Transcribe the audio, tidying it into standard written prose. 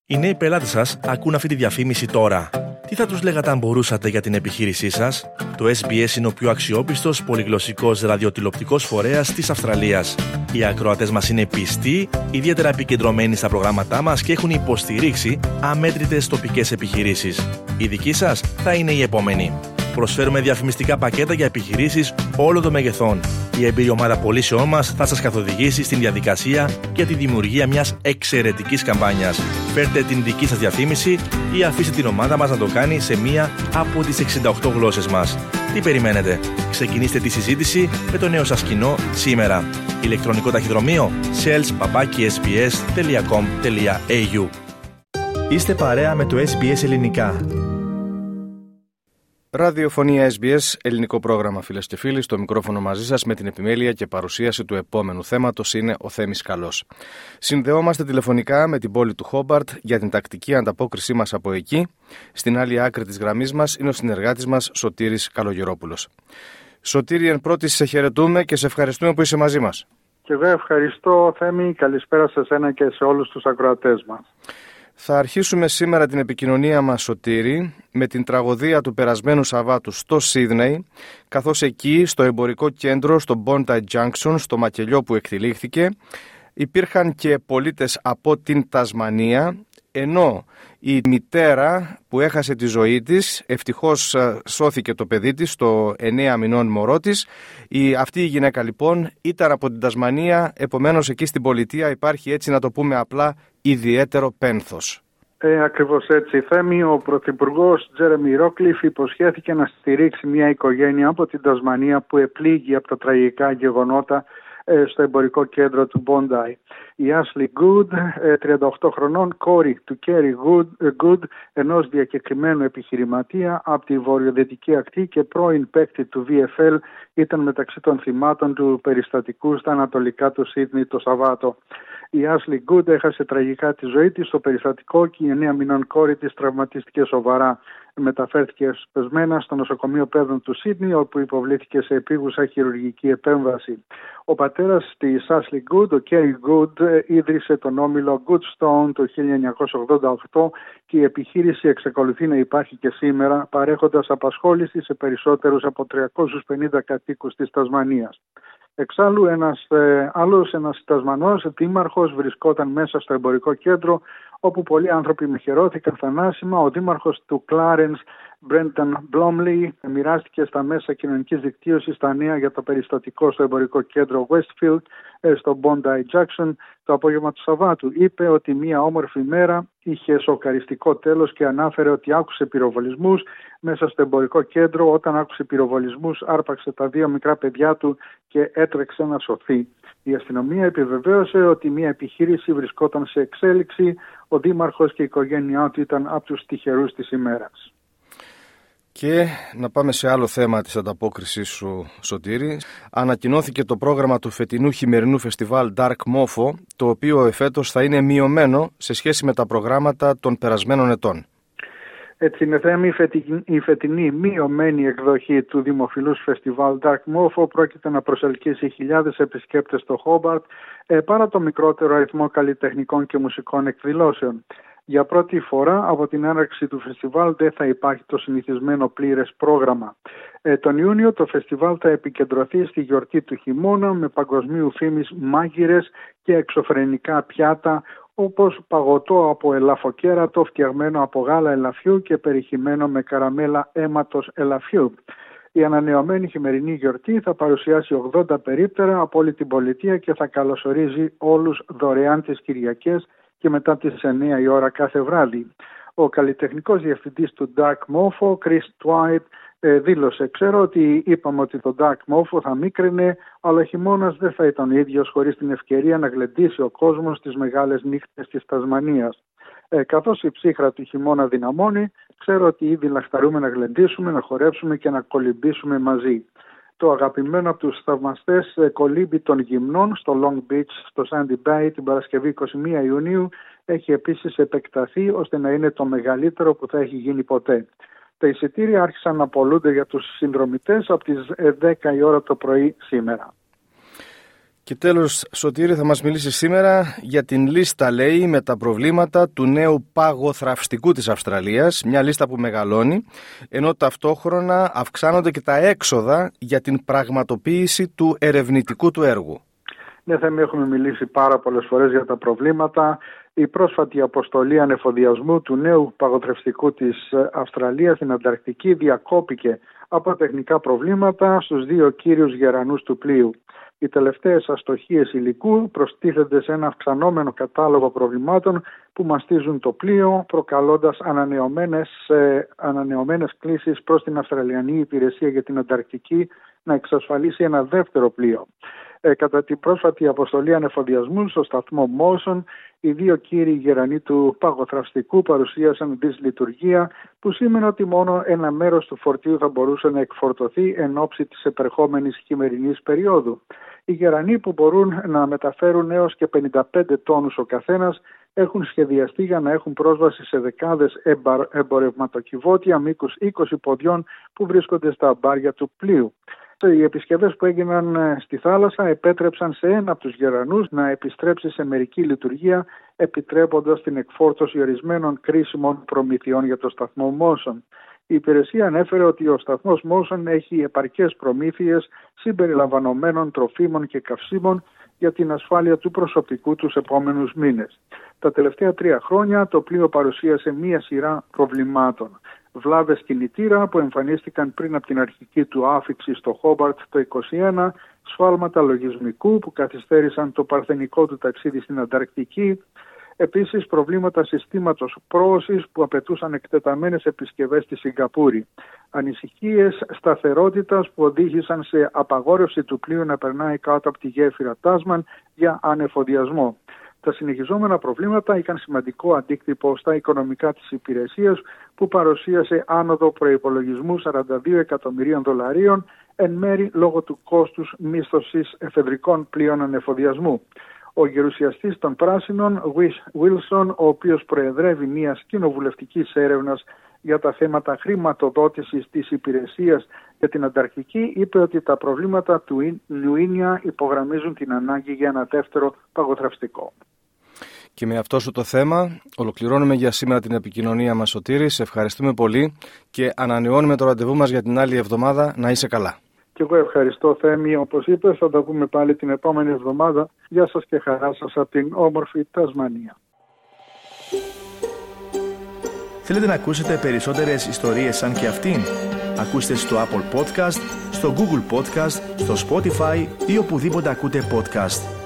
Οι νέοι πελάτες σας ακούν αυτή τη διαφήμιση τώρα. Τι θα τους λέγατε αν μπορούσατε για την επιχείρησή σας? Το SBS είναι ο πιο αξιόπιστος πολυγλωσσικός ραδιοτηλεοπτικός φορέας της Αυστραλίας. Οι ακροατές μας είναι πιστοί, ιδιαίτερα επικεντρωμένοι στα προγράμματά μας και έχουν υποστηρίξει αμέτρητες τοπικές επιχειρήσεις. Η δική σας θα είναι η επόμενη. Προσφέρουμε διαφημιστικά πακέτα για επιχειρήσεις όλων των μεγεθών. Η εμπειρή ομάδα πωλήσεών μας θα σας καθοδηγήσει στην διαδικασία για τη δημιουργία μιας εξαιρετικής καμπάνιας. Φέρτε την δική σας διαφήμιση ή αφήστε την ομάδα μας να το κάνει σε μία από τις 68 γλώσσες μας. Τι περιμένετε? Ξεκινήστε τη συζήτηση με το νέο σας κοινό σήμερα. Ηλεκτρονικό ταχυδρομείο sales@sbs.com.au. Είστε παρέα με το SBS Ελληνικά. Ραδιοφωνία SBS, ελληνικό πρόγραμμα, φίλες και φίλοι. Στο μικρόφωνο μαζί σας με την επιμέλεια και παρουσίαση του επόμενου θέματος είναι ο Θέμης Καλός. Συνδεόμαστε τηλεφωνικά με την πόλη του Χόμπαρτ για την τακτική ανταπόκρισή μας από εκεί. Στην άλλη άκρη της γραμμής μας είναι ο συνεργάτης μας Σωτήρης Καλογερόπουλος. Σωτήρη, εν πρώτη σε χαιρετούμε και σε ευχαριστούμε που είσαι μαζί μας. Και εγώ ευχαριστώ, Θέμη. Καλησπέρα σε εσένα και σε όλους τους ακροατές μας. Θα αρχίσουμε σήμερα την επικοινωνία μας, Σωτήρη, με την τραγωδία του περασμένου Σαββάτου στο Σίδνεϊ, καθώς εκεί, στο εμπορικό κέντρο, στο Bondi Junction, στο μακελιό που εκτυλίχθηκε, υπήρχαν και πολίτες από την Τασμανία, ενώ η μητέρα που έχασε τη ζωή της, ευτυχώς σώθηκε το παιδί της, το 9 μηνών μωρό της. Αυτή η γυναίκα λοιπόν ήταν από την Τασμανία, επομένως εκεί στην πολιτεία υπάρχει, έτσι να το πούμε απλά, ιδιαίτερο πένθος. Ακριβώς έτσι, Θέμη. Ο Πρωθυπουργός Τζέρεμι Ρόκλιφ υποσχέθηκε να στηρίξει μια οικογένεια από την Τασμανία που επλήγει από τα τραγικά γεγονότα στο εμπορικό κέντρο του Bondi. Η Ashley Good, 38 χρονών, κόρη του Kerry Good, ενός διακεκριμένου επιχειρηματία από τη βορειοδυτική ακτή και πρώην παίκτη του VFL, ήταν μεταξύ των θυμάτων του περιστατικού στα ανατολικά του Σίδνεϊ το Σαββάτο. Η Ashley Good έχασε τραγικά τη ζωή της στο περιστατικό και η 9 μηνών κόρη της τραυματίστηκε σοβαρά. Μεταφέρθηκε σπεσμένα στο νοσοκομείο παιδών του Σίδνεϊ, όπου υποβλήθηκε σε επίγουσα χειρουργική επέμβαση. Ο πατέρας της Ashley Good, ο Kerry Good, ίδρυσε τον όμιλο Goodstone το 1988 και η επιχείρηση εξακολουθεί να υπάρχει και σήμερα, παρέχοντας απασχόληση σε περισσότερους από 350 κατοίκους της Τασμανίας. Εξάλλου, ένας Τασμανός δήμαρχος βρισκόταν μέσα στο εμπορικό κέντρο, όπου πολλοί άνθρωποι μοιχερώθηκαν θανάσιμα. Ο δήμαρχος του Clarence, Brendan Blomley, μοιράστηκε στα μέσα κοινωνικής δικτύωσης τα νέα για το περιστατικό στο εμπορικό κέντρο Westfield, στο Bondi Junction, το απόγευμα του Σαββάτου. Είπε ότι μια όμορφη μέρα είχε σοκαριστικό τέλος και ανάφερε ότι άκουσε πυροβολισμούς μέσα στο εμπορικό κέντρο. Όταν άκουσε πυροβολισμούς, άρπαξε τα 2 μικρά παιδιά του και έτρεξε να σωθεί. Η αστυνομία επιβεβαίωσε ότι μια επιχείρηση βρισκόταν σε εξέλιξη. Ο δήμαρχος και η οικογένειά του ήταν από τους τυχερούς της ημέρας. Και να πάμε σε άλλο θέμα της ανταπόκρισης σου, Σωτήρη. Ανακοινώθηκε το πρόγραμμα του φετινού χειμερινού φεστιβάλ Dark Mofo, το οποίο εφέτος θα είναι μειωμένο σε σχέση με τα προγράμματα των περασμένων ετών. Έτσι είναι, Θέμη. Η φετινή μειωμένη εκδοχή του δημοφιλούς φεστιβάλ Dark Mofo πρόκειται να προσελκύσει χιλιάδες επισκέπτες στο Χόμπαρτ, παρά το μικρότερο αριθμό καλλιτεχνικών και μουσικών εκδηλώσεων. Για πρώτη φορά από την έναρξη του φεστιβάλ δεν θα υπάρχει το συνηθισμένο πλήρες πρόγραμμα. Τον Ιούνιο το φεστιβάλ θα επικεντρωθεί στη γιορτή του χειμώνα με παγκοσμίου φήμης μάγειρες και εξωφρενικά πιάτα, όπως παγωτό από ελαφοκέρατο φτιαγμένο από γάλα ελαφιού και περιχυμένο με καραμέλα αίματος ελαφιού. Η ανανεωμένη χειμερινή γιορτή θα παρουσιάσει 80 περίπτερα από όλη την πολιτεία και θα καλωσορίζει όλους δωρεάν τις Κυριακές και μετά τις 9 η ώρα κάθε βράδυ. Ο καλλιτεχνικός διευθυντής του Dark Mofo, Chris Twight, δήλωσε: «Ξέρω ότι είπαμε ότι το Dark Mofo θα μίκρινε, αλλά ο χειμώνας δεν θα ήταν ίδιος χωρίς την ευκαιρία να γλεντήσει ο κόσμος τις μεγάλες νύχτες της Τασμανίας. Καθώς η ψύχρα του χειμώνα δυναμώνει, ξέρω ότι ήδη λαχταρούμε να γλεντήσουμε, να χορέψουμε και να κολυμπήσουμε μαζί». Το αγαπημένο από τους θαυμαστές κολύμπι των γυμνών στο Long Beach, στο Sandy Bay, την Παρασκευή 21 Ιουνίου, έχει επίσης επεκταθεί ώστε να είναι το μεγαλύτερο που θα έχει γίνει ποτέ. Τα εισιτήρια άρχισαν να πωλούνται για τους συνδρομητές από τις 10 η ώρα το πρωί σήμερα. Και τέλος, Σωτήρη, θα μας μιλήσει σήμερα για την λίστα, λέει, με τα προβλήματα του νέου παγοθραυστικού της Αυστραλίας, μια λίστα που μεγαλώνει, ενώ ταυτόχρονα αυξάνονται και τα έξοδα για την πραγματοποίηση του ερευνητικού του έργου. Ναι, θα έχουμε μιλήσει πάρα πολλές φορές για τα προβλήματα. Η πρόσφατη αποστολή ανεφοδιασμού του νέου παγοθραυστικού της Αυστραλίας στην Ανταρκτική διακόπηκε από τεχνικά προβλήματα στους δύο κύριους γερανούς του πλοίου. Οι τελευταίες αστοχίες υλικού προστίθενται σε ένα αυξανόμενο κατάλογο προβλημάτων που μαστίζουν το πλοίο, προκαλώντας ανανεωμένες κλήσεις προς την Αυστραλιανή Υπηρεσία για την Ανταρκτική να εξασφαλίσει ένα δεύτερο πλοίο. Κατά την πρόσφατη αποστολή ανεφοδιασμού στο σταθμό Mawson, οι δύο κύριοι γερανοί του παγοθραυστικού παρουσίασαν δυσλειτουργία που σήμαινε ότι μόνο ένα μέρος του φορτίου θα μπορούσε να εκφορτωθεί εν ώψη της επερχόμενης χειμερινής περίοδου. Οι γερανοί, που μπορούν να μεταφέρουν έως και 55 τόνους ο καθένας, έχουν σχεδιαστεί για να έχουν πρόσβαση σε δεκάδες εμπορευματοκιβώτια μήκους 20 ποδιών που βρίσκονται στα αμπάρια του πλοίου. Οι επισκευές που έγιναν στη θάλασσα επέτρεψαν σε ένα από τους γερανούς να επιστρέψει σε μερική λειτουργία, επιτρέποντας την εκφόρτωση ορισμένων κρίσιμων προμηθειών για το σταθμό Mawson. Η υπηρεσία ανέφερε ότι ο σταθμός Mawson έχει επαρκές προμήθειες συμπεριλαμβανομένων τροφίμων και καυσίμων για την ασφάλεια του προσωπικού τους επόμενους μήνες. Τα τελευταία 3 χρόνια το πλοίο παρουσίασε μία σειρά προβλημάτων. Βλάβες κινητήρα που εμφανίστηκαν πριν από την αρχική του άφιξη στο Χόμπαρτ το 2021, σφάλματα λογισμικού που καθυστέρησαν το παρθενικό του ταξίδι στην Ανταρκτική, επίσης προβλήματα συστήματος πρόωσης που απαιτούσαν εκτεταμένες επισκευές στη Σιγκαπούρη, ανησυχίες σταθερότητας που οδήγησαν σε απαγόρευση του πλοίου να περνάει κάτω από τη γέφυρα Τάσμαν για ανεφοδιασμό. Τα συνεχιζόμενα προβλήματα είχαν σημαντικό αντίκτυπο στα οικονομικά της υπηρεσίας, που παρουσίασε άνοδο προϋπολογισμού $42 εκατομμυρίων, εν μέρη λόγω του κόστους μίσθωσης εφεδρικών πλοίων ανεφοδιασμού. Ο γερουσιαστής των Πράσινων, Wish Wilson, ο οποίος προεδρεύει μιας κοινοβουλευτικής έρευνας για τα θέματα χρηματοδότησης της υπηρεσίας για την Ανταρκτική, είπε ότι τα προβλήματα του Νιουίνια υπογραμμίζουν την ανάγκη για ένα δεύτερο παγοθραυστικό. Και με αυτό σου το θέμα ολοκληρώνουμε για σήμερα την επικοινωνία μας, Σωτήρη. Σε ευχαριστούμε πολύ και ανανεώνουμε το ραντεβού μας για την άλλη εβδομάδα. Να είσαι καλά. Και εγώ ευχαριστώ, Θέμη. Όπως είπες, θα τα πούμε πάλι την επόμενη εβδομάδα. Γεια σας και χαρά σας από την όμορφη Τασμανία. Θέλετε να ακούσετε περισσότερες ιστορίες σαν και αυτήν? Ακούστε στο Apple Podcast, στο Google Podcast, στο Spotify ή οπουδήποτε ακούτε podcast.